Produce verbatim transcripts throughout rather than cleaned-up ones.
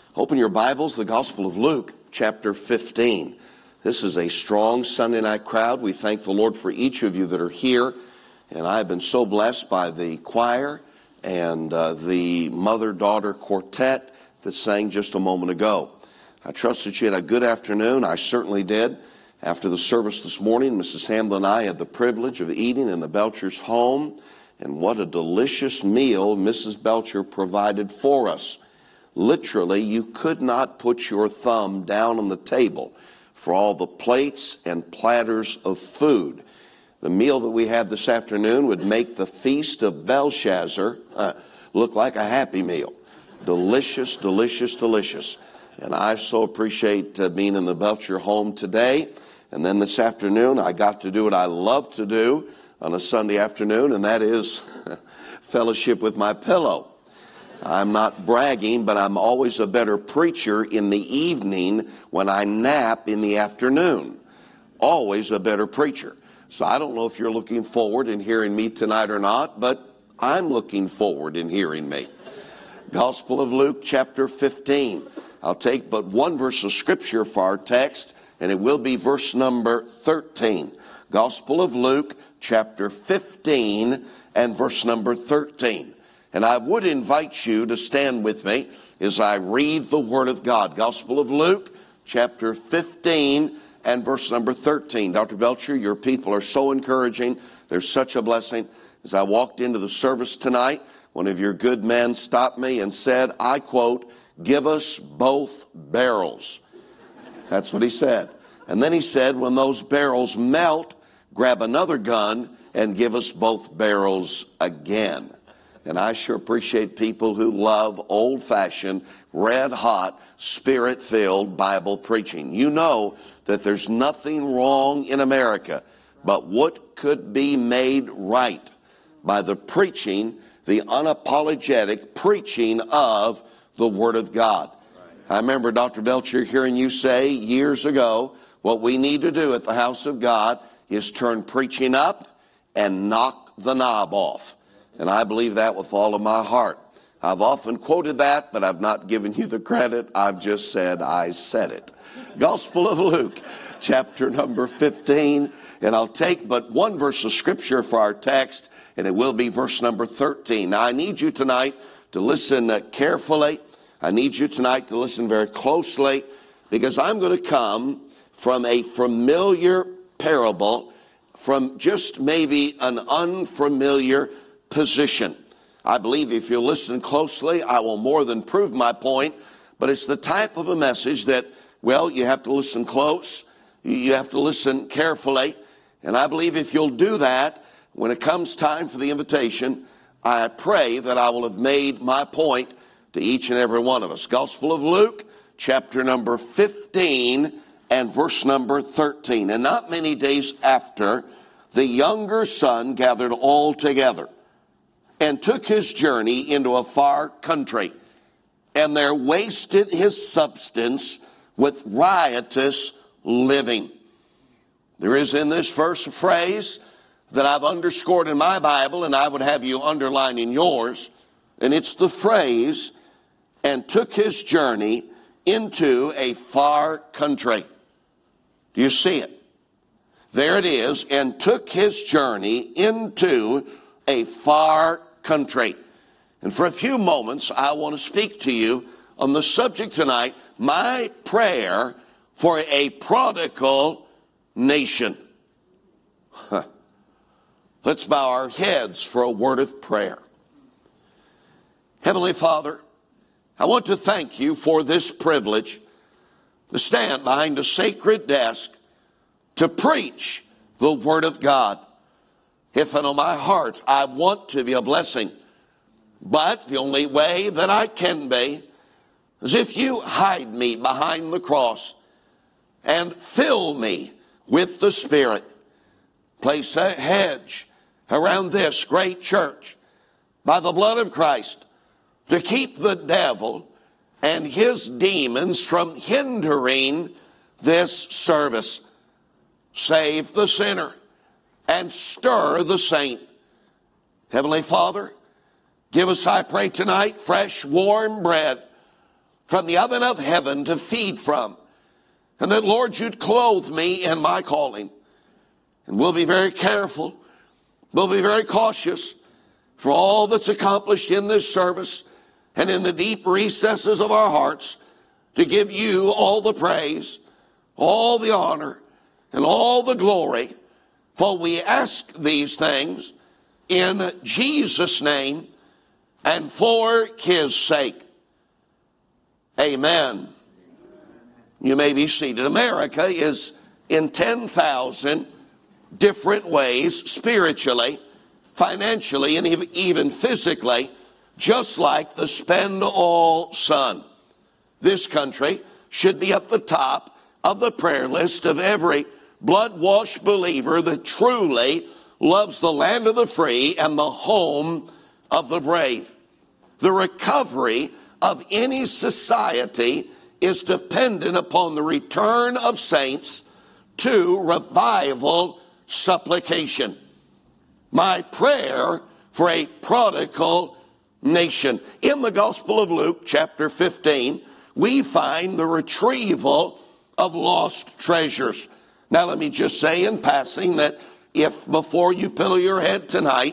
Open your Bibles, the Gospel of Luke, chapter fifteen. This is a strong Sunday night crowd. We thank the Lord for each of you that are here. And I have been so blessed by the choir and uh, the mother-daughter quartet that sang just a moment ago. I trust that you had a good afternoon. I certainly did. After the service this morning, Missus Hamlin and I had the privilege of eating in the Belcher's home. And what a delicious meal Missus Belcher provided for us. Literally, you could not put your thumb down on the table for all the plates and platters of food. The meal that we had this afternoon would make the Feast of Belshazzar uh, look like a happy meal. Delicious, delicious, delicious. And I so appreciate uh, being in the Belcher home today. And then this afternoon, I got to do what I love to do on a Sunday afternoon, and that is fellowship with my pillow. I'm not bragging, but I'm always a better preacher in the evening when I nap in the afternoon. Always a better preacher. So I don't know if you're looking forward in hearing me tonight or not, but I'm looking forward in hearing me. Gospel of Luke, chapter fifteen. I'll take but one verse of scripture for our text, and it will be verse number thirteen. Gospel of Luke, chapter fifteen, and verse number thirteen. And I would invite you to stand with me as I read the Word of God. Gospel of Luke, chapter fifteen, and verse number thirteen. Doctor Belcher, your people are so encouraging. They're such a blessing. As I walked into the service tonight, one of your good men stopped me and said, I quote, "Give us both barrels." That's what he said. And then he said, when those barrels melt, grab another gun and give us both barrels again. And I sure appreciate people who love old-fashioned, red-hot, spirit-filled Bible preaching. You know that there's nothing wrong in America but what could be made right by the preaching, the unapologetic preaching of the Word of God. I remember, Doctor Belcher, hearing you say years ago, what we need to do at the house of God is turn preaching up and knock the knob off. And I believe that with all of my heart. I've often quoted that, but I've not given you the credit. I've just said I said it. Gospel of Luke, chapter number fifteen. And I'll take but one verse of scripture for our text, and it will be verse number thirteen. Now, I need you tonight to listen carefully. I need you tonight to listen very closely, because I'm going to come from a familiar parable, from just maybe an unfamiliar position. I believe if you listen closely, I will more than prove my point, but it's the type of a message that, well, you have to listen close, you have to listen carefully, and I believe if you'll do that, when it comes time for the invitation, I pray that I will have made my point to each and every one of us. Gospel of Luke, chapter number fifteen, and verse number thirteen. And not many days after, the younger son gathered all together and took his journey into a far country, and there wasted his substance with riotous living. There is in this verse a phrase that I've underscored in my Bible, and I would have you underline in yours, and it's the phrase, and took his journey into a far country. Do you see it? There it is, and took his journey into a far country. And for a few moments, I want to speak to you on the subject tonight, my prayer for a prodigal nation. Huh. Let's bow our heads for a word of prayer. Heavenly Father, I want to thank you for this privilege to stand behind a sacred desk to preach the Word of God. If in my heart I want to be a blessing, but the only way that I can be is if you hide me behind the cross and fill me with the Spirit. Place a hedge around this great church by the blood of Christ to keep the devil and his demons from hindering this service. Save the sinner and stir the saint. Heavenly Father, give us, I pray tonight, fresh, warm bread from the oven of heaven to feed from. And that, Lord, you'd clothe me in my calling. And we'll be very careful. We'll be very cautious for all that's accomplished in this service and in the deep recesses of our hearts to give you all the praise, all the honor, and all the glory. For we ask these things in Jesus' name and for his sake. Amen. You may be seated. America is in ten thousand different ways, spiritually, financially, and even physically, just like the spend-all sun. This country should be at the top of the prayer list of every blood-washed believer that truly loves the land of the free and the home of the brave. The recovery of any society is dependent upon the return of saints to revival supplication. My prayer for a prodigal nation. In the Gospel of Luke, chapter fifteen, we find the retrieval of lost treasures. Now, let me just say in passing that if before you pillow your head tonight,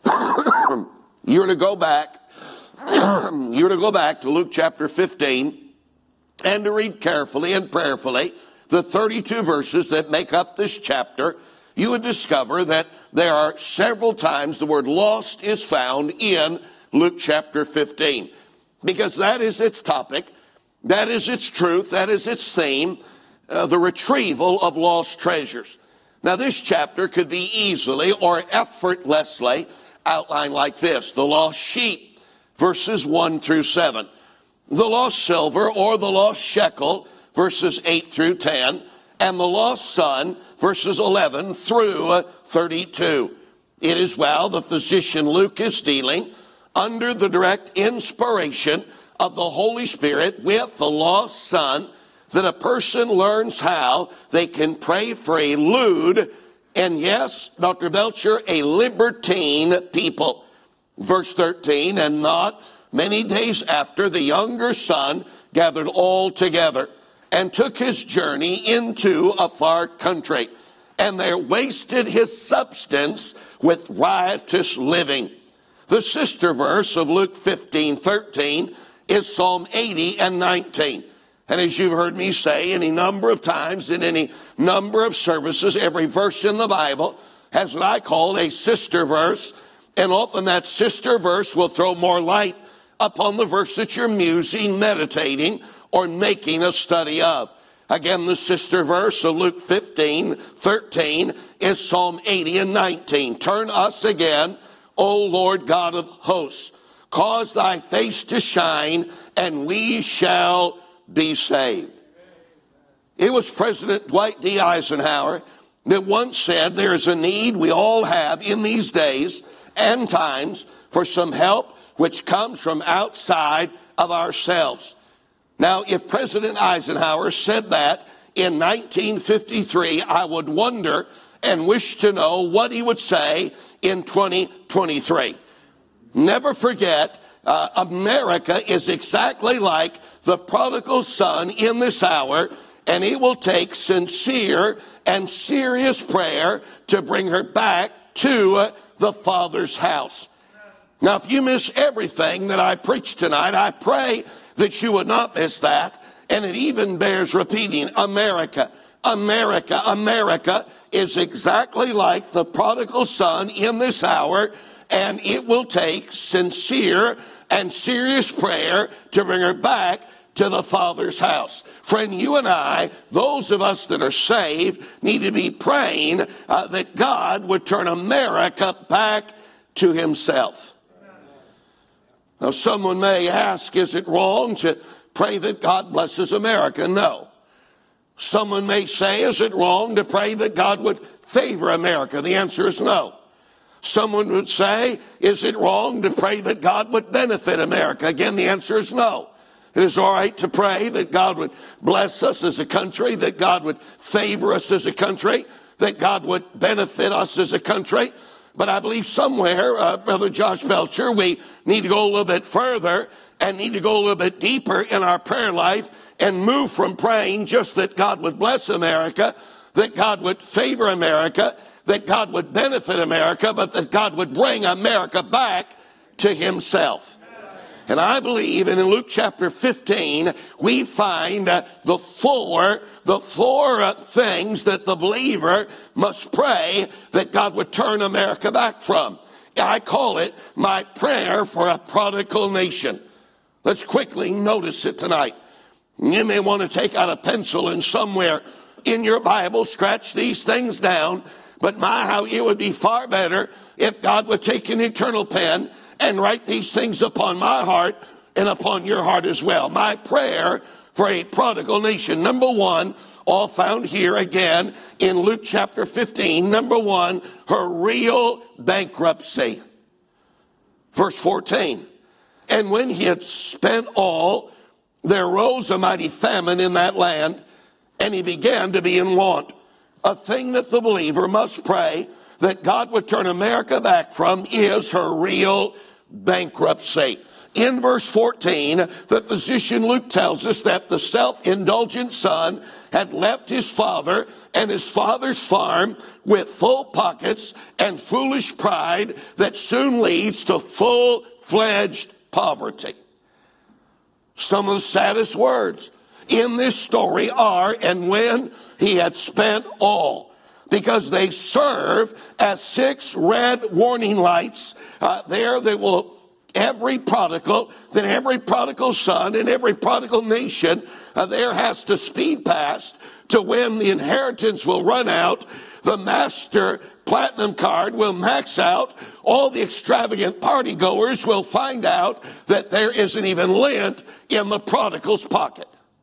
you're to go back, you're to go back to Luke chapter fifteen and to read carefully and prayerfully the thirty-two verses that make up this chapter, you would discover that there are several times the word lost is found in Luke chapter fifteen, because that is its topic, that is its truth, that is its theme, uh, the retrieval of lost treasures. Now, this chapter could be easily or effortlessly outlined like this: the lost sheep, verses one through seven. The lost silver or the lost shekel, verses eight through ten. And the lost son, verses eleven through thirty-two. It is well the physician Luke is dealing under the direct inspiration of the Holy Spirit with the lost son, that a person learns how they can pray for a lewd, and yes, Doctor Belcher, a libertine people. Verse thirteen, and not many days after, the younger son gathered all together and took his journey into a far country, and there wasted his substance with riotous living. The sister verse of Luke fifteen thirteen is Psalm eighty and nineteen. And as you've heard me say any number of times in any number of services, every verse in the Bible has what I call a sister verse, and often that sister verse will throw more light upon the verse that you're musing, meditating, or making a study of. Again, the sister verse of Luke fifteen thirteen is Psalm eighty and nineteen. Turn us again, O Lord God of hosts. Cause thy face to shine, and we shall be saved. It was President Dwight D. Eisenhower that once said there is a need we all have in these days and times for some help which comes from outside of ourselves. Now, if President Eisenhower said that in nineteen fifty-three, I would wonder and wish to know what he would say in twenty twenty-three. Never forget, uh, America is exactly like the prodigal son in this hour, and it will take sincere and serious prayer to bring her back to uh, the Father's house. Now, if you miss everything that I preach tonight, I pray that you would not miss that. And it even bears repeating. America, America, America is exactly like the prodigal son in this hour, and it will take sincere and serious prayer to bring her back to the Father's house. Friend, you and I, those of us that are saved, need to be praying uh, that God would turn America back to himself. Now, someone may ask, is it wrong to pray that God blesses America? No. Someone may say, is it wrong to pray that God would favor America? The answer is no. Someone would say, is it wrong to pray that God would benefit America? Again, the answer is no. It is all right to pray that God would bless us as a country, that God would favor us as a country, that God would benefit us as a country. But I believe somewhere, uh, Brother Josh Belcher, we need to go a little bit further and need to go a little bit deeper in our prayer life and move from praying just that God would bless America, that God would favor America, that God would benefit America, but that God would bring America back to himself. And I believe in Luke chapter fifteen, we find uh, the four, the four uh, things that the believer must pray that God would turn America back from. I call it my prayer for a prodigal nation. Let's quickly notice it tonight. You may want to take out a pencil and somewhere in your Bible scratch these things down. But my, how it would be far better if God would take an eternal pen and write these things upon my heart and upon your heart as well. My prayer for a prodigal nation. Number one, all found here again in Luke chapter fifteen. Number one, her real bankruptcy. Verse fourteen. And when he had spent all, there arose a mighty famine in that land, and he began to be in want. A thing that the believer must pray that God would turn America back from is her real bankruptcy. In verse fourteen, the physician Luke tells us that the self-indulgent son had left his father and his father's farm with full pockets and foolish pride that soon leads to full-fledged poverty. Some of the saddest words in this story are, and when he had spent all, because they serve as six red warning lights uh, there that will, every prodigal, that every prodigal son and every prodigal nation uh, there has to speed past to when the inheritance will run out, the master platinum card will max out, all the extravagant party goers will find out that there isn't even lint in the prodigal's pocket.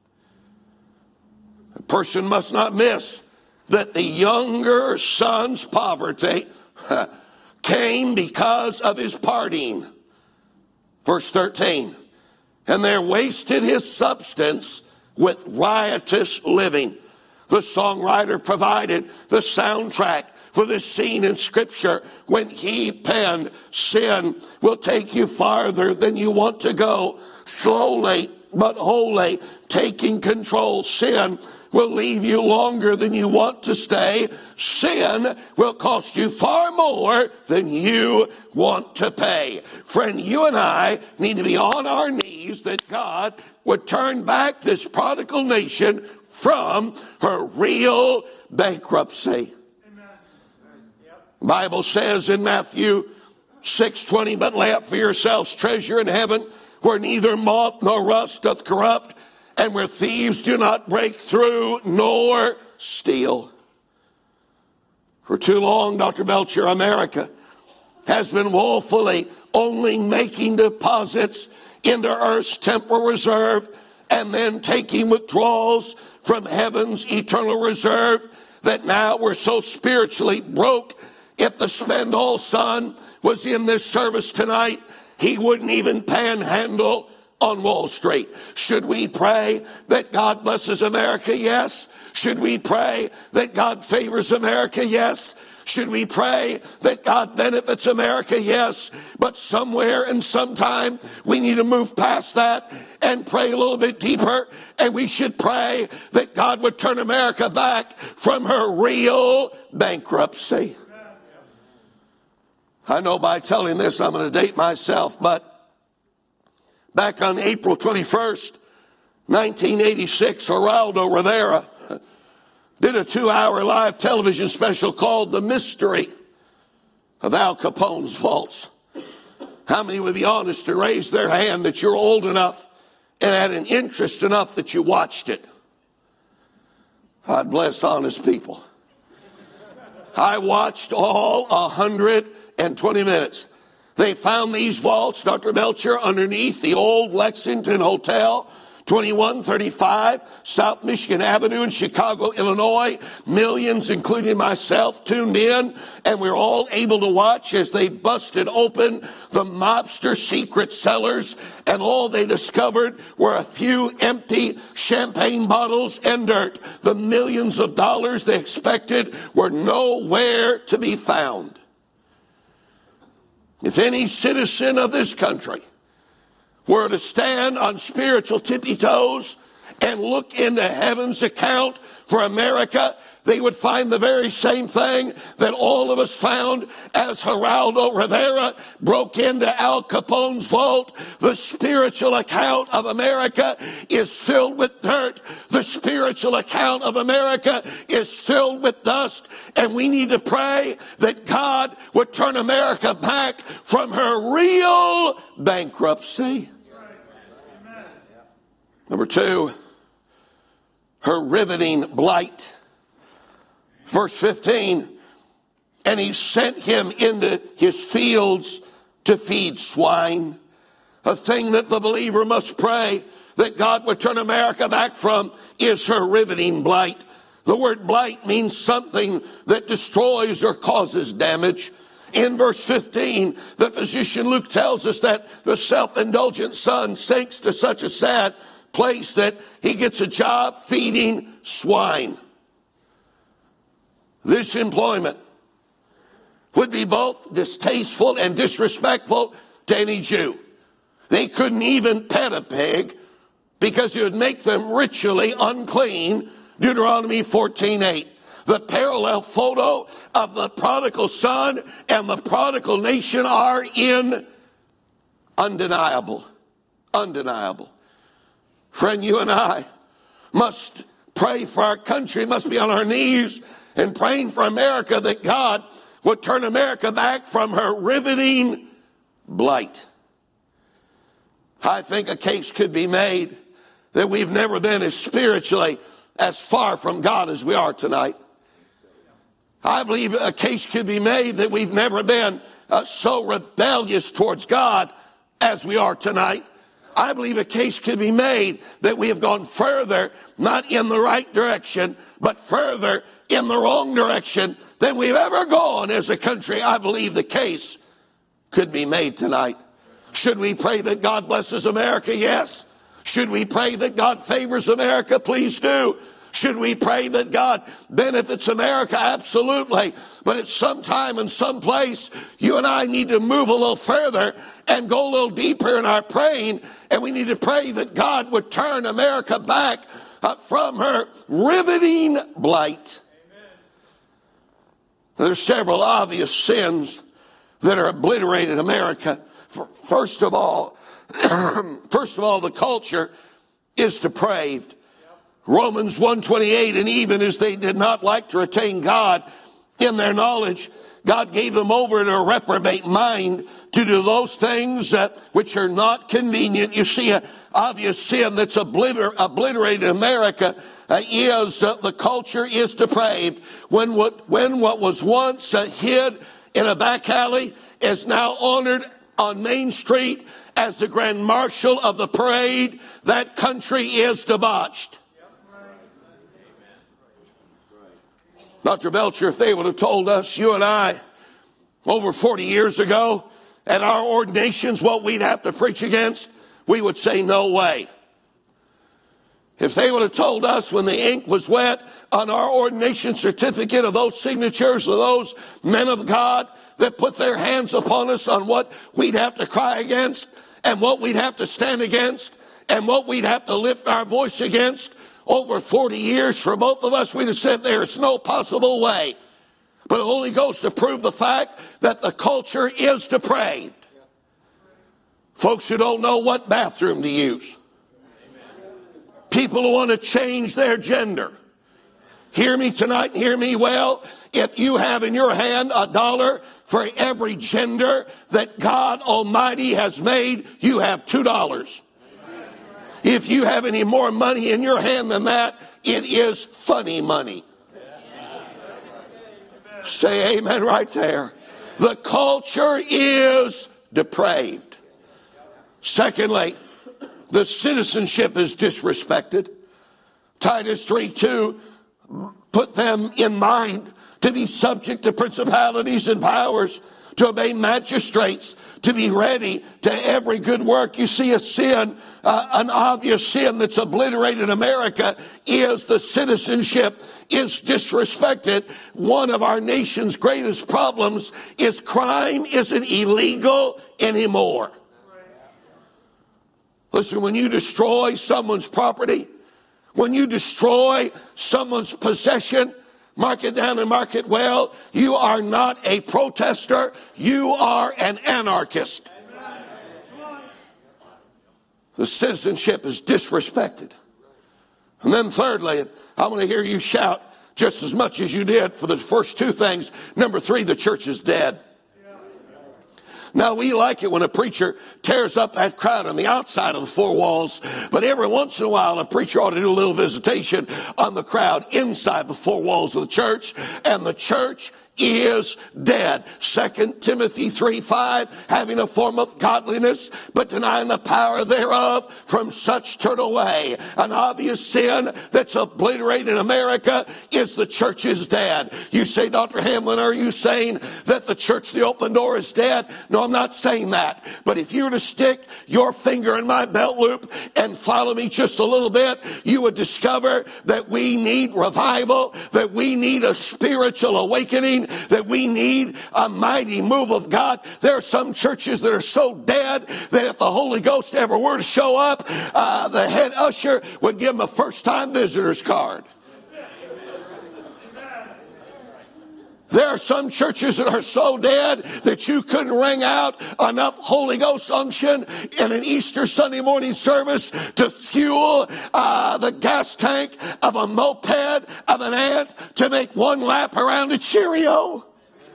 A person must not miss that the younger son's poverty came because of his partying. Verse thirteen, and there wasted his substance with riotous living. The songwriter provided the soundtrack for this scene in Scripture when he penned, sin will take you farther than you want to go, slowly but wholly taking control. Sin will leave you longer than you want to stay. Sin will cost you far more than you want to pay. Friend, you and I need to be on our knees that God would turn back this prodigal nation from her real bankruptcy. Amen. Yep. The Bible says in Matthew six twenty, but lay up for yourselves treasure in heaven, where neither moth nor rust doth corrupt, and where thieves do not break through nor steal. For too long, Doctor Belcher, America has been woefully only making deposits into earth's temporal reserve and then taking withdrawals from heaven's eternal reserve, that now we're so spiritually broke. If the spend-all son was in this service tonight, he wouldn't even panhandle on Wall Street. Should we pray that God blesses America? Yes. Should we pray that God favors America? Yes. Should we pray that God benefits America? Yes. But somewhere and sometime we need to move past that and pray a little bit deeper. And we should pray that God would turn America back from her real bankruptcy. I know by telling this I'm going to date myself, but back on April twenty-first, nineteen eighty-six, Geraldo Rivera did a two-hour live television special called The Mystery of Al Capone's Vaults. How many would be honest to raise their hand that you're old enough and had an interest enough that you watched it? God bless honest people. I watched all one hundred twenty minutes. They found these vaults, Doctor Belcher, underneath the old Lexington Hotel, twenty-one thirty-five South Michigan Avenue in Chicago, Illinois. Millions, including myself, tuned in, and we were all able to watch as they busted open the mobster secret cellars, and all they discovered were a few empty champagne bottles and dirt. The millions of dollars they expected were nowhere to be found. If any citizen of this country were to stand on spiritual tippy toes and look into heaven's account for America, they would find the very same thing that all of us found as Geraldo Rivera broke into Al Capone's vault. The spiritual account of America is filled with dirt. The spiritual account of America is filled with dust. And we need to pray that God would turn America back from her real bankruptcy. Number two, her riveting blight. Verse fifteen, and he sent him into his fields to feed swine. A thing that the believer must pray that God would turn America back from is her riveting blight. The word blight means something that destroys or causes damage. In verse fifteen, the physician Luke tells us that the self-indulgent son sinks to such a sad place that he gets a job feeding swine. This employment would be both distasteful and disrespectful to any Jew. They couldn't even pet a pig because it would make them ritually unclean. Deuteronomy fourteen eight. The parallel photo of the prodigal son and the prodigal nation are in undeniable. Undeniable. Friend, you and I must pray for our country, must be on our knees and praying for America that God would turn America back from her riveting blight. I think a case could be made that we've never been as spiritually as far from God as we are tonight. I believe a case could be made that we've never been uh, so rebellious towards God as we are tonight. I believe a case could be made that we have gone further, not in the right direction, but further in the wrong direction than we've ever gone as a country. I believe the case could be made tonight. Should we pray that God blesses America? Yes. Should we pray that God favors America? Please do. Should we pray that God benefits America? Absolutely. But at some time and some place, you and I need to move a little further and go a little deeper in our praying. And we need to pray that God would turn America back uh, from her riveting blight. There's several obvious sins that are obliterated America. First of all, first of all, the culture is depraved. Romans one twenty-eight, and even as they did not like to retain God in their knowledge, God gave them over to a reprobate mind to do those things uh, which are not convenient. You see, an obvious sin that's obliter- obliterated America uh, is uh, the culture is depraved. When what, when what was once uh, hid in a back alley is now honored on Main Street as the grand marshal of the parade, that country is debauched. Doctor Belcher, if they would have told us, you and I, over forty years ago, at our ordinations, what we'd have to preach against, we would say no way. If they would have told us when the ink was wet on our ordination certificate of those signatures of those men of God that put their hands upon us on what we'd have to cry against and what we'd have to stand against and what we'd have to lift our voice against, over forty years for both of us, we'd have said there's no possible way. But it only goes to prove the fact that the culture is depraved. Folks who don't know what bathroom to use. People who want to change their gender. Hear me tonight, hear me well. If you have in your hand a dollar for every gender that God Almighty has made, you have two dollars. If you have any more money in your hand than that, it is funny money. Say amen right there. The culture is depraved. Secondly, the citizenship is disrespected. Titus three two put them in mind to be subject to principalities and powers, to obey magistrates, to be ready to every good work. You see, a sin, uh, an obvious sin that's obliterated America is the citizenship is disrespected. One of our nation's greatest problems is crime isn't illegal anymore. Listen, when you destroy someone's property, when you destroy someone's possession, mark it down and mark it well, you are not a protester, you are an anarchist. The citizenship is disrespected. And then thirdly, I want to hear you shout just as much as you did for the first two things. Number three, the church is dead. Now, we like it when a preacher tears up that crowd on the outside of the four walls, but every once in a while, a preacher ought to do a little visitation on the crowd inside the four walls of the church, and the church is dead. Second Timothy three five, having a form of godliness, but denying the power thereof, from such turn away. An obvious sin that's obliterated America is the church is dead. You say, Doctor Hamlin, are you saying that the church, the open door, is dead? No, I'm not saying that. But if you were to stick your finger in my belt loop and follow me just a little bit, you would discover that we need revival, that we need a spiritual awakening, that we need a mighty move of God. There are some churches that are so dead that if the Holy Ghost ever were to show up, uh, the head usher would give them a first-time visitor's card. There are some churches that are so dead that you couldn't wring out enough Holy Ghost unction in an Easter Sunday morning service to fuel uh, the gas tank of a moped of an ant to make one lap around a Cheerio.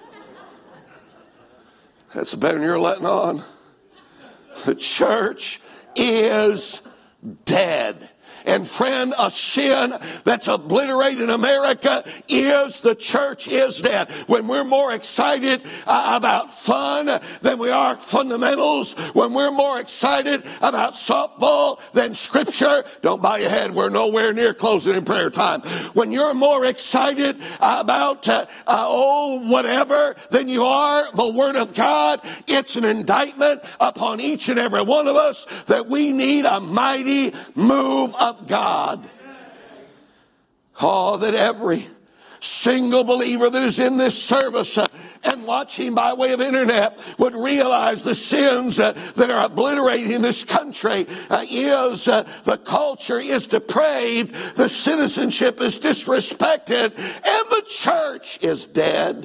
That's better than you're letting on. The church is dead. And friend, a sin that's obliterated America is the church is dead. When we're more excited uh, about fun than we are fundamentals, when we're more excited about softball than scripture, don't bow your head, we're nowhere near closing in prayer time. When you're more excited about, uh, uh, oh, whatever, than you are the Word of God, it's an indictment upon each and every one of us that we need a mighty move of Of God. Oh, that every single believer that is in this service uh, and watching by way of internet would realize the sins uh, that are obliterating this country uh, is uh, the culture is depraved, the citizenship is disrespected, and the church is dead.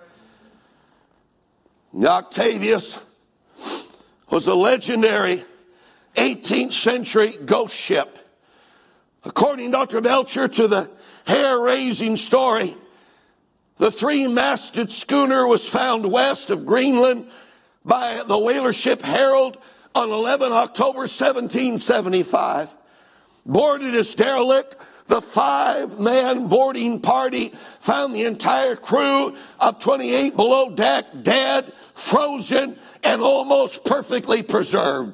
Octavius was a legendary eighteenth century ghost ship. According, Doctor Belcher, to the hair-raising story, the three-masted schooner was found west of Greenland by the whaler ship Herald on the eleventh of October seventeen seventy-five. Boarded as derelict, the five-man boarding party found the entire crew of twenty-eight below deck dead, frozen, and almost perfectly preserved.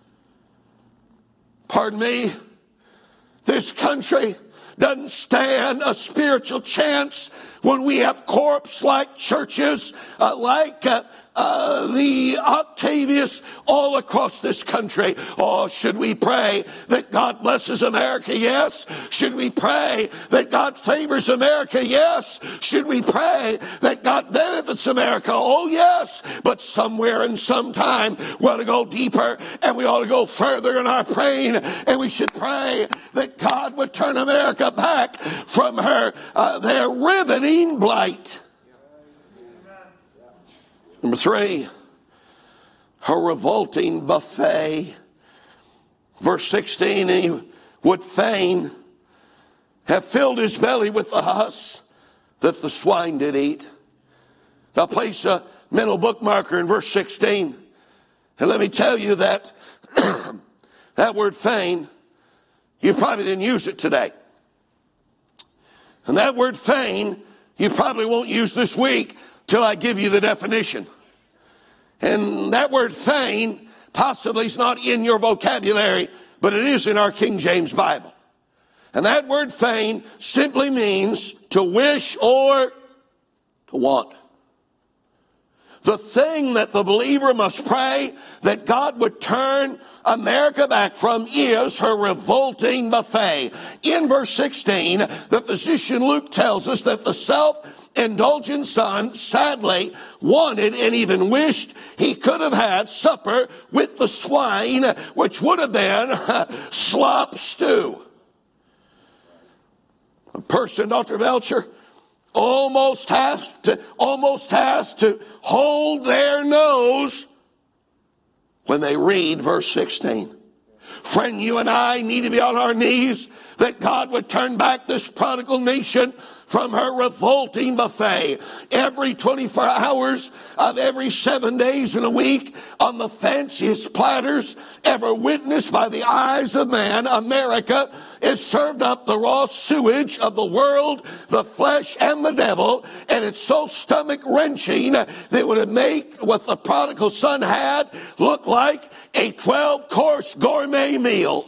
Pardon me? This country doesn't stand a spiritual chance when we have corpse-like churches uh, like uh, uh, the Octavius all across this country. Oh, should we pray that God blesses America? Yes. Should we pray that God favors America? Yes. Should we pray that God benefits America? Oh, yes. But somewhere and sometime we ought to go deeper and we ought to go further in our praying, and we should pray that God would turn America back from her uh, their riveting blight. Number three, her revolting buffet. Verse sixteen, and he would fain have filled his belly with the husk that the swine did eat. Now place a mental bookmarker in verse sixteen. And let me tell you that that word fain, you probably didn't use it today. And that word fain, you probably won't use this week till I give you the definition. And that word fain possibly is not in your vocabulary, but it is in our King James Bible. And that word fain simply means to wish or to want. The thing that the believer must pray that God would turn America back from is her revolting buffet. In verse sixteen, the physician Luke tells us that the self indulgent son sadly wanted and even wished he could have had supper with the swine, which would have been slop stew. A person, Doctor Belcher, almost has to, almost has to hold their nose when they read verse sixteen. Friend, you and I need to be on our knees that God would turn back this prodigal nation from her revolting buffet. Every twenty-four hours of every seven days in a week, on the fanciest platters ever witnessed by the eyes of man, America is served up the raw sewage of the world, the flesh, and the devil, and it's so stomach-wrenching that it would make what the prodigal son had look like a twelve-course gourmet meal.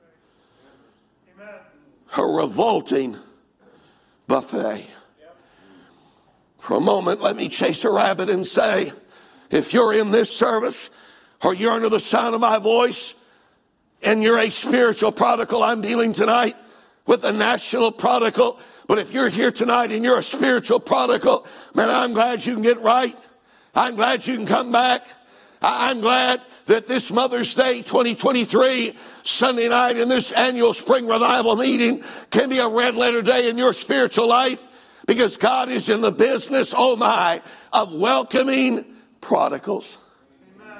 Amen. A revolting buffet. For a moment, let me chase a rabbit and say, if you're in this service or you're under the sound of my voice and you're a spiritual prodigal, I'm dealing tonight with a national prodigal. But if you're here tonight and you're a spiritual prodigal, man, I'm glad you can get right. I'm glad you can come back. I'm glad that this Mother's Day twenty twenty-three Sunday night in this annual spring revival meeting can be a red letter day in your spiritual life, because God is in the business, oh my, of welcoming prodigals. Amen.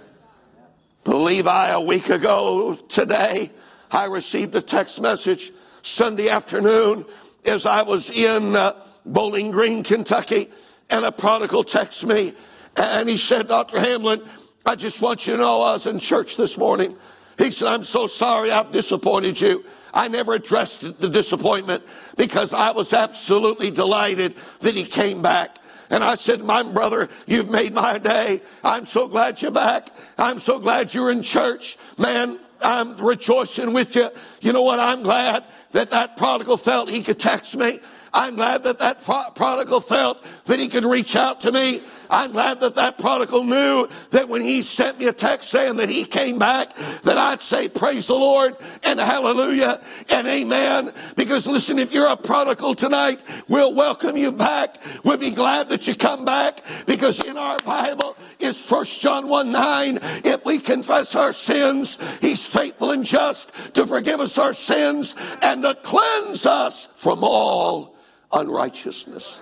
Believe I, a week ago today, I received a text message Sunday afternoon as I was in uh, Bowling Green, Kentucky, and a prodigal texted me. And he said, Doctor Hamlin, I just want you to know I was in church this morning. He said, I'm so sorry I've disappointed you. I never addressed the disappointment because I was absolutely delighted that he came back. And I said, my brother, you've made my day. I'm so glad you're back. I'm so glad you're in church. Man, I'm rejoicing with you. You know what? I'm glad that that prodigal felt he could text me. I'm glad that that prodigal felt that he could reach out to me. I'm glad that that prodigal knew that when he sent me a text saying that he came back, that I'd say praise the Lord and hallelujah and amen. Because listen, if you're a prodigal tonight, we'll welcome you back. We'll be glad that you come back, because in our Bible is First John one nine. If we confess our sins, he's faithful and just to forgive us our sins and to cleanse us from all unrighteousness.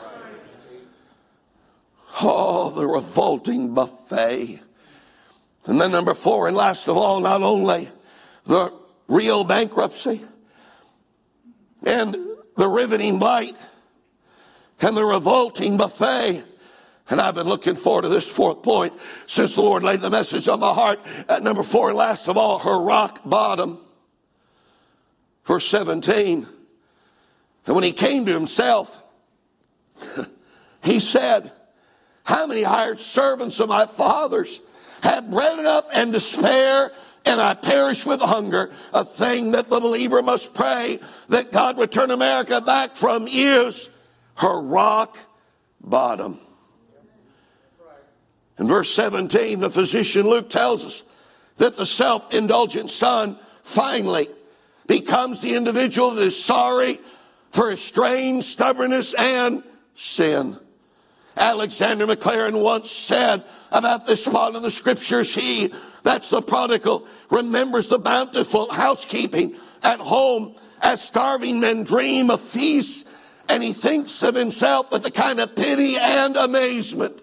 Oh, the revolting buffet. And then number four, and last of all, not only the real bankruptcy and the riveting bite and the revolting buffet. And I've been looking forward to this fourth point since the Lord laid the message on my heart. At number four, and last of all, her rock bottom. Verse seventeen. And when he came to himself, he said, how many hired servants of my father's had bread enough and to spare, and I perish with hunger? A thing that the believer must pray that God would turn America back from is her rock bottom. In verse seventeen, the physician Luke tells us that the self-indulgent son finally becomes the individual that is sorry for his strange stubbornness and sin. Alexander McLaren once said about this spot in the scriptures, he, that's the prodigal, remembers the bountiful housekeeping at home as starving men dream of feasts, and he thinks of himself with a kind of pity and amazement.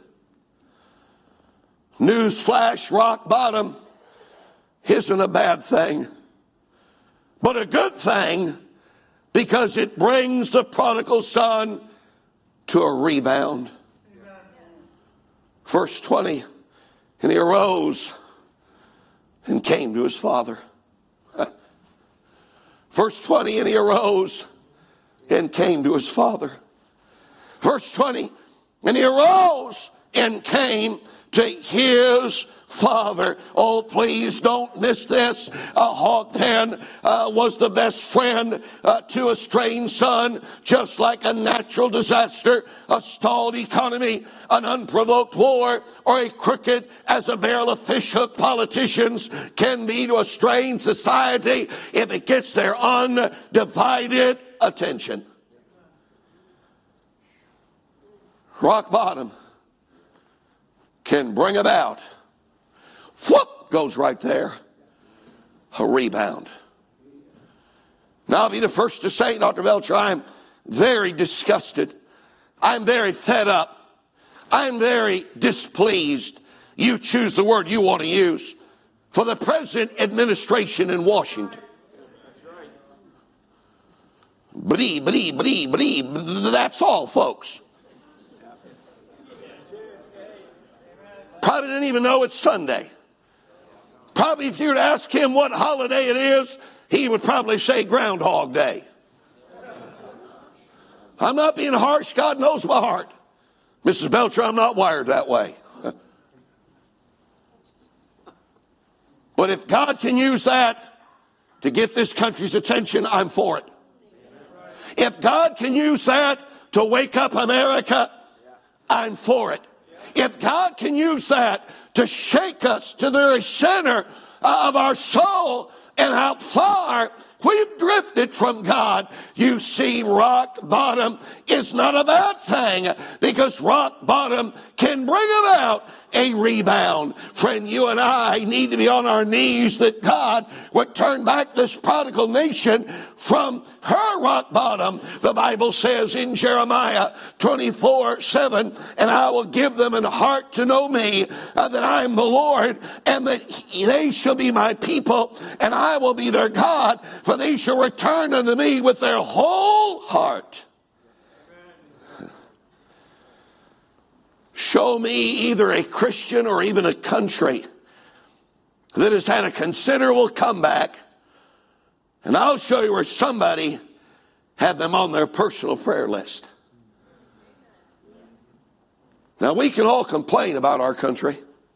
Newsflash, rock bottom isn't a bad thing, but a good thing, because it brings the prodigal son to a rebound. Verse twenty, and he arose and came to his father. Verse twenty, and he arose and came to his father. Verse twenty, and he arose and came to his father. Oh, please don't miss this. Uh, Hog Pen uh, was the best friend uh, to a strange son, just like a natural disaster, a stalled economy, an unprovoked war, or a crooked as a barrel of fishhook politicians can be to a strange society if it gets their undivided attention. rock bottom can bring about, whoop, goes right there, a rebound. Now, I'll be the first to say, Doctor Belcher, I'm very disgusted. I'm very fed up. I'm very displeased. You choose the word you want to use for the present administration in Washington. Blee, blee, blee, blee. That's all, folks. Probably didn't even know it's Sunday. Probably if you were to ask him what holiday it is, he would probably say Groundhog Day. I'm not being harsh. God knows my heart. Missus Belcher, I'm not wired that way. But if God can use that to get this country's attention, I'm for it. If God can use that to wake up America, I'm for it. If God can use that to shake us to the very center of our soul and how far we've drifted from God, you see, rock bottom is not a bad thing, because rock bottom can bring about a rebound. Friend, you and I need to be on our knees that God would turn back this prodigal nation from her rock bottom. The Bible says in Jeremiah twenty-four seven, and I will give them an heart to know me, uh, that I am the Lord, and that they shall be my people, and I will be their God, for they shall return unto me with their whole heart. Show me either a Christian or even a country that has had a considerable comeback, and I'll show you where somebody had them on their personal prayer list. Now, we can all complain about our country,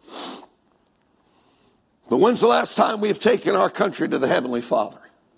but when's the last time we've taken our country to the Heavenly Father?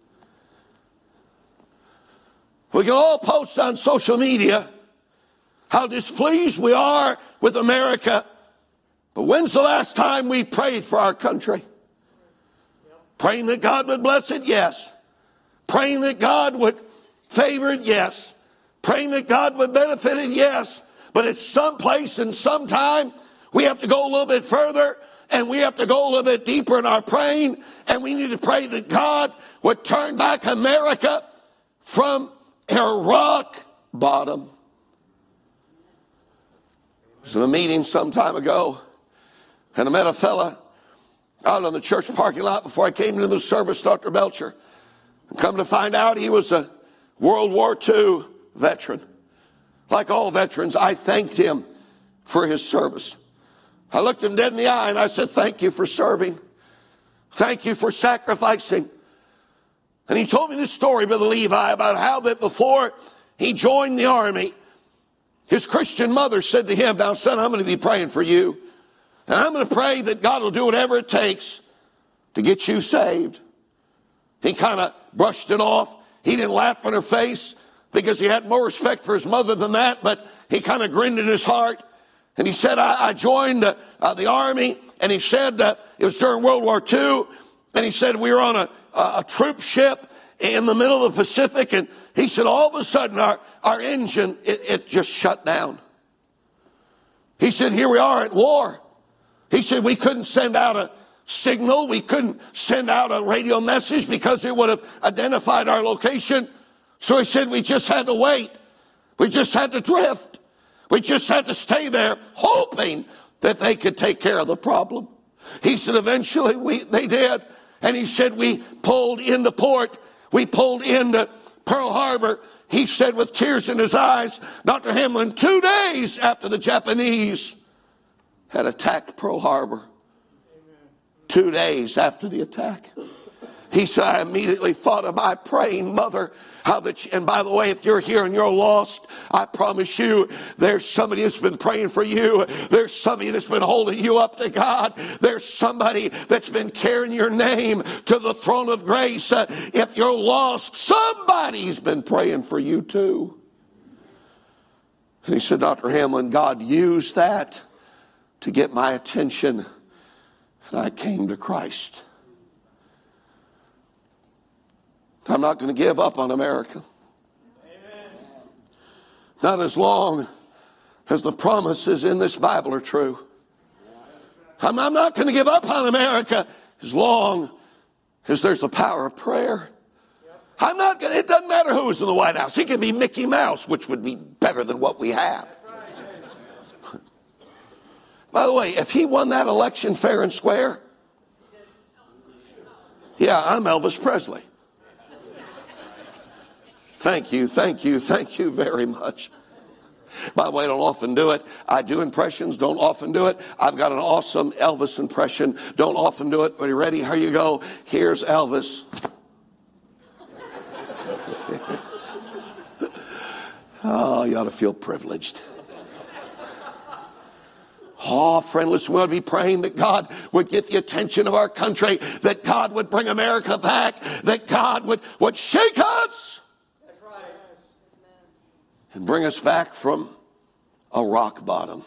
We can all post on social media how displeased we are with America, but when's the last time we prayed for our country? Praying that God would bless it? Yes. Praying that God would favor it? Yes. Praying that God would benefit it? Yes. But at some place and some time, we have to go a little bit further, and we have to go a little bit deeper in our praying, and we need to pray that God would turn back America from her rock bottom. I was in a meeting some time ago, and I met a fella out on the church parking lot before I came into the service, Doctor Belcher. And come to find out, he was a World War Two veteran. Like all veterans, I thanked him for his service. I looked him dead in the eye and I said, thank you for serving. Thank you for sacrificing. And he told me this story, Brother Levi, about how that before he joined the army, his Christian mother said to him, now son, I'm going to be praying for you. And I'm going to pray that God will do whatever it takes to get you saved. He kind of brushed it off. He didn't laugh in her face because he had more respect for his mother than that, but he kind of grinned in his heart. And he said, I, I joined uh, uh, the army, and he said uh, it was during World War Two, and he said we were on a, a, a troop ship in the middle of the Pacific, and he said all of a sudden our, our engine, it, it just shut down. He said, here we are at war. He said we couldn't send out a signal. We couldn't send out a radio message because it would have identified our location. So he said we just had to wait. We just had to drift. We just had to stay there hoping that they could take care of the problem. He said eventually we, they did. And he said we pulled into port. We pulled into Pearl Harbor. He said with tears in his eyes, Doctor Hamlin, two days after the Japanese had attacked Pearl Harbor, two days after the attack, he said, I immediately thought of my praying mother. How that, and by the way, if you're here and you're lost, I promise you, there's somebody that's been praying for you. There's somebody that's been holding you up to God. There's somebody that's been carrying your name to the throne of grace. Uh, if you're lost, somebody's been praying for you too. And he said, Doctor Hamlin, God used that to get my attention, and I came to Christ. I'm not going to give up on America. Amen. Not as long Because the promises in this Bible are true. I'm, I'm not going to give up on America as long as there's the power of prayer. I'm not going to, it doesn't matter who is in the White House. He can be Mickey Mouse, which would be better than what we have. By the way, if he won that election fair and square, yeah, I'm Elvis Presley. Thank you, thank you, thank you very much. By the way, I don't often do it. I do impressions, don't often do it. I've got an awesome Elvis impression. Don't often do it. Are you ready? Here you go. Here's Elvis. Oh, you ought to feel privileged. Oh, friend, listen, we ought to be praying that God would get the attention of our country, that God would bring America back, that God would, would shake us and bring us back from a rock bottom.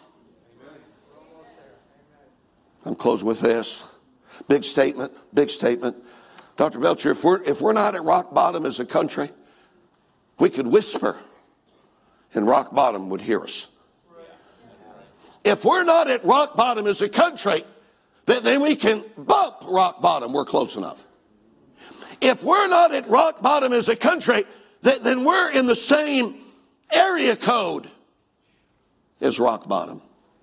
I'm closing with this. Big statement, big statement. Doctor Belcher, if we're, if we're not at rock bottom as a country, we could whisper and rock bottom would hear us. If we're not at rock bottom as a country, then, then we can bump rock bottom. We're close enough. If we're not at rock bottom as a country, then, then we're in the same area code as rock bottom.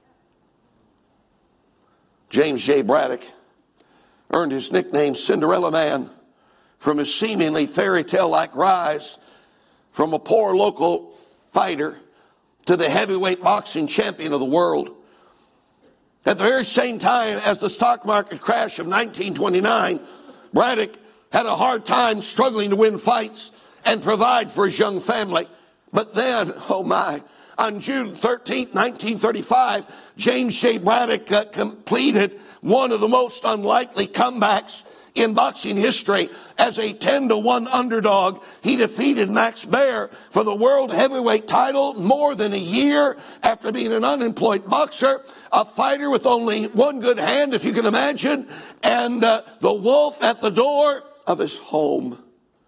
James J. Braddock earned his nickname Cinderella Man from his seemingly fairy tale-like rise from a poor local fighter to the heavyweight boxing champion of the world. At the very same time as the stock market crash of nineteen twenty-nine, Braddock had a hard time struggling to win fights and provide for his young family. But then, oh my, on June thirteenth, nineteen thirty-five, James J. Braddock uh, completed one of the most unlikely comebacks in boxing history. As a ten to one underdog, he defeated Max Baer for the world heavyweight title more than a year after being an unemployed boxer, a fighter with only one good hand, if you can imagine, and uh, the wolf at the door of his home.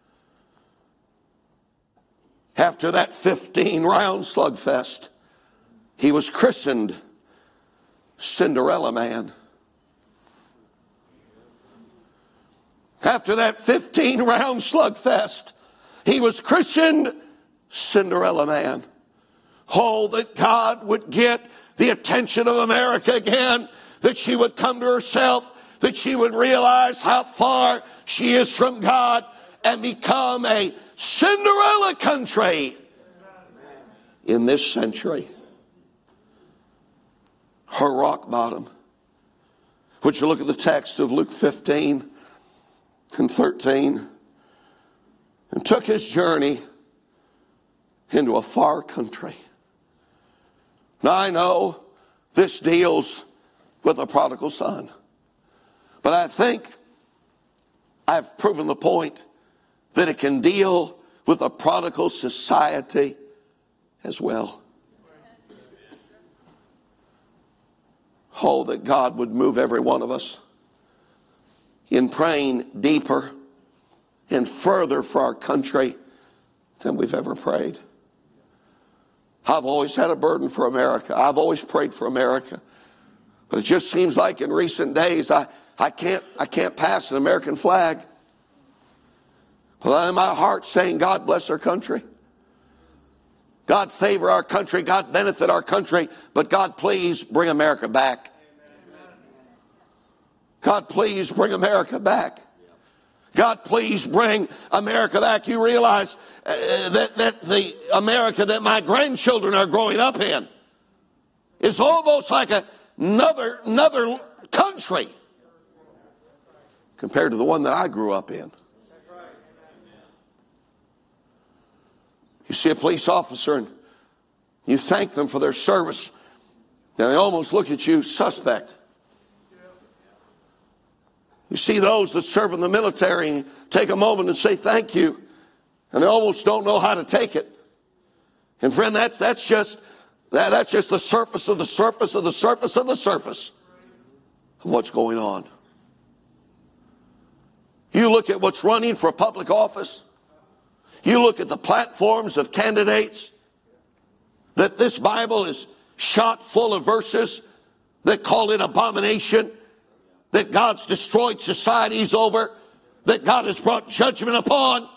After that fifteen round slugfest, he was christened Cinderella Man. After that fifteen round slugfest, he was christened Cinderella Man. Oh, that God would get the attention of America again, that she would come to herself, that she would realize how far she is from God and become a Cinderella country in this century. Her rock bottom. Would you look at the text of Luke fifteen and thirteen? And took his journey into a far country. Now I know this deals with a prodigal son, but I think I've proven the point that it can deal with a prodigal society as well. Oh, that God would move every one of us in praying deeper and further for our country than we've ever prayed. I've always had a burden for America. I've always prayed for America. But it just seems like in recent days, I, I can't, I can't pass an American flag. But in my heart saying, God bless our country. God favor our country. God benefit our country. But God, please bring America back. God, please bring America back. God, please bring America back. You realize uh, that, that the America that my grandchildren are growing up in is almost like a, another, another country compared to the one that I grew up in. You see a police officer and you thank them for their service. Now they almost look at you suspect. You see those that serve in the military and take a moment and say thank you, and they almost don't know how to take it. And friend, that's that's just that, that's just the surface of the surface of the surface of the surface of what's going on. You look at what's running for public office. You look at the platforms of candidates that this Bible is shot full of verses that call it abomination, that God's destroyed societies over, that God has brought judgment upon.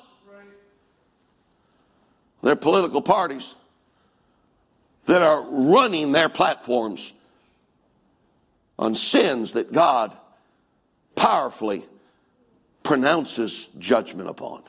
They're political parties that are running their platforms on sins that God powerfully pronounces judgment upon.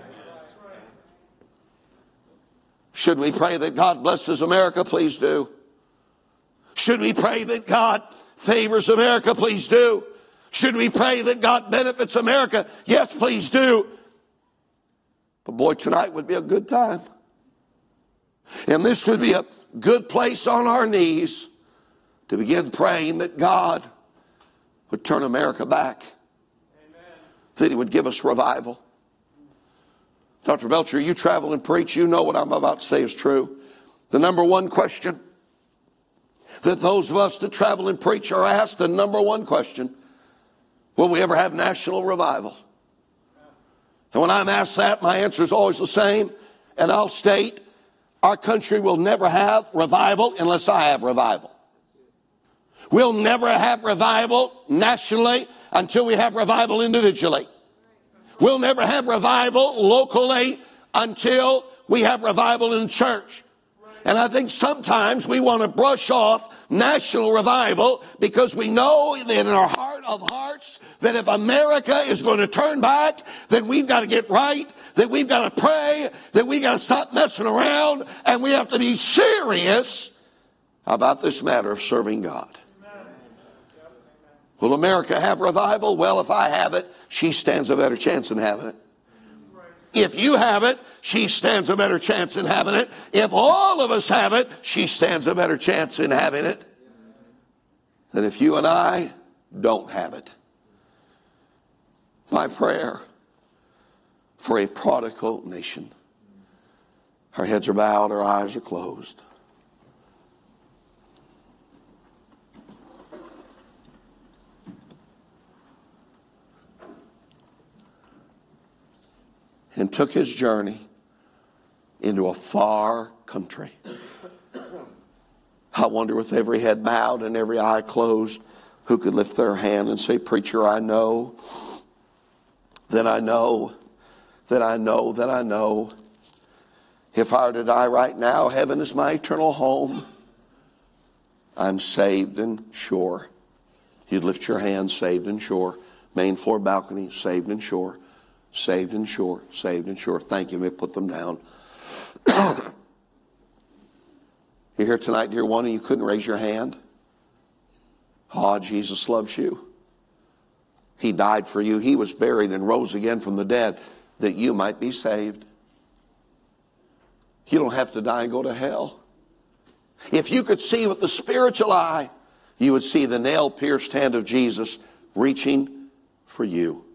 Should we pray that God blesses America? Please do. Should we pray that God favors America? Please do. Should we pray that God benefits America? Yes, please do. But boy, tonight would be a good time. And this would be a good place on our knees to begin praying that God would turn America back. Amen. That he would give us revival. Doctor Belcher, you travel and preach. You know what I'm about to say is true. The number one question that those of us that travel and preach are asked, the number one question, will we ever have national revival? And when I'm asked that, my answer is always the same. And I'll state, our country will never have revival unless I have revival. We'll never have revival nationally until we have revival individually. We'll never have revival locally until we have revival in church. And I think sometimes we want to brush off national revival because we know that in our heart of hearts that if America is going to turn back, then we've got to get right, that we've got to pray, that we've got to stop messing around, and we have to be serious about this matter of serving God. Will America have revival? Well, if I have it, she stands a better chance in having it. If you have it, she stands a better chance in having it. If all of us have it, she stands a better chance in having it than if you and I don't have it. My prayer for a prodigal nation. Our heads are bowed, our eyes are closed. And took his journey into a far country. I wonder, with every head bowed and every eye closed, who could lift their hand and say, preacher, I know, that I know, that I know, that I know. If I were to die right now, heaven is my eternal home. I'm saved and sure. You'd lift your hand, saved and sure. Main floor balcony, saved and sure. Saved and sure, saved and sure. Thank you. May put them down. You're here tonight, dear one, and you couldn't raise your hand. Oh, Jesus loves you. He died for you. He was buried and rose again from the dead that you might be saved. You don't have to die and go to hell. If you could see with the spiritual eye, you would see the nail-pierced hand of Jesus reaching for you.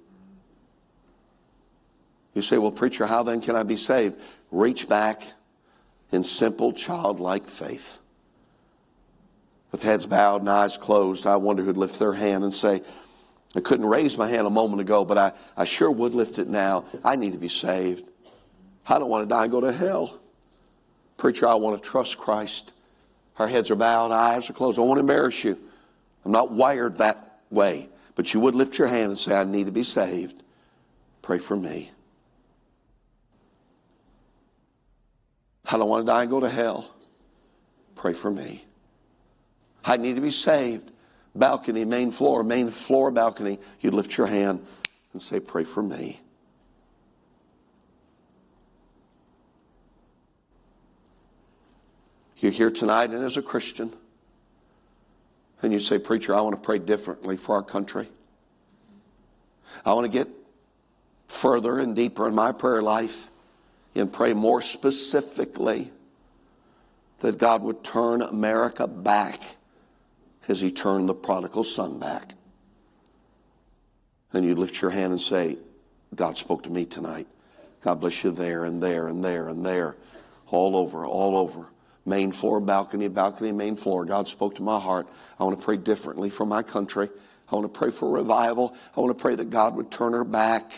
You say, well, preacher, how then can I be saved? Reach back in simple childlike faith. With heads bowed and eyes closed, I wonder who'd lift their hand and say, I couldn't raise my hand a moment ago, but I, I sure would lift it now. I need to be saved. I don't want to die and go to hell. Preacher, I want to trust Christ. Our heads are bowed, eyes are closed. I won't embarrass you. I'm not wired that way. But you would lift your hand and say, I need to be saved. Pray for me. I don't want to die and go to hell. Pray for me. I need to be saved. Balcony, main floor, main floor balcony. You'd lift your hand and say, pray for me. You're here tonight and as a Christian, and you say, preacher, I want to pray differently for our country. I want to get further and deeper in my prayer life and pray more specifically that God would turn America back as he turned the prodigal son back. And you lift your hand and say, God spoke to me tonight. God bless you there and there and there and there. All over, all over. Main floor, balcony, balcony, main floor. God spoke to my heart. I want to pray differently for my country. I want to pray for revival. I want to pray that God would turn her back.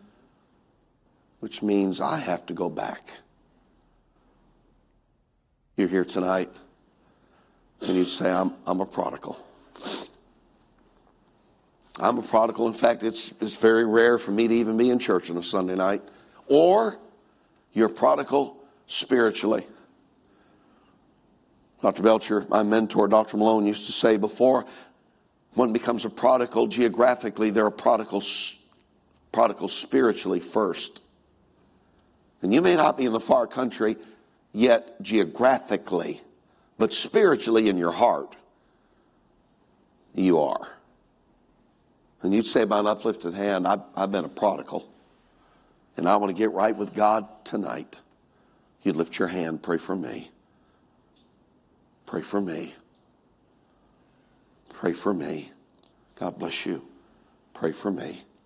Which means I have to go back. You're here tonight. And you'd say, I'm, I'm a prodigal. I'm a prodigal. In fact, it's, it's very rare for me to even be in church on a Sunday night. Or you're a prodigal spiritually. Doctor Belcher, my mentor, Doctor Malone, used to say before one becomes a prodigal geographically, they're a prodigal, prodigal spiritually first. And you may not be in the far country yet geographically, but spiritually in your heart, you are. And you'd say by an uplifted hand, I've, I've been a prodigal, and I want to get right with God tonight. You'd lift your hand, pray for me. Pray for me. Pray for me. God bless you. Pray for me.